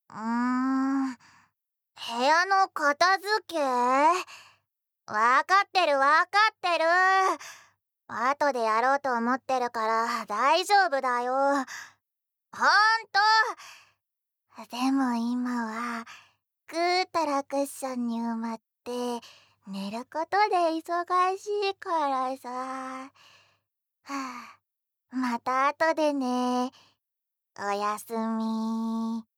うーん、部屋の片付け？わかってるわかってる。後でやろうと思ってるから大丈夫だよ。ほんと。でも今はぐーたらクッションに埋まって寝ることで忙しいからさ。はあ、また後でね。おやすみ。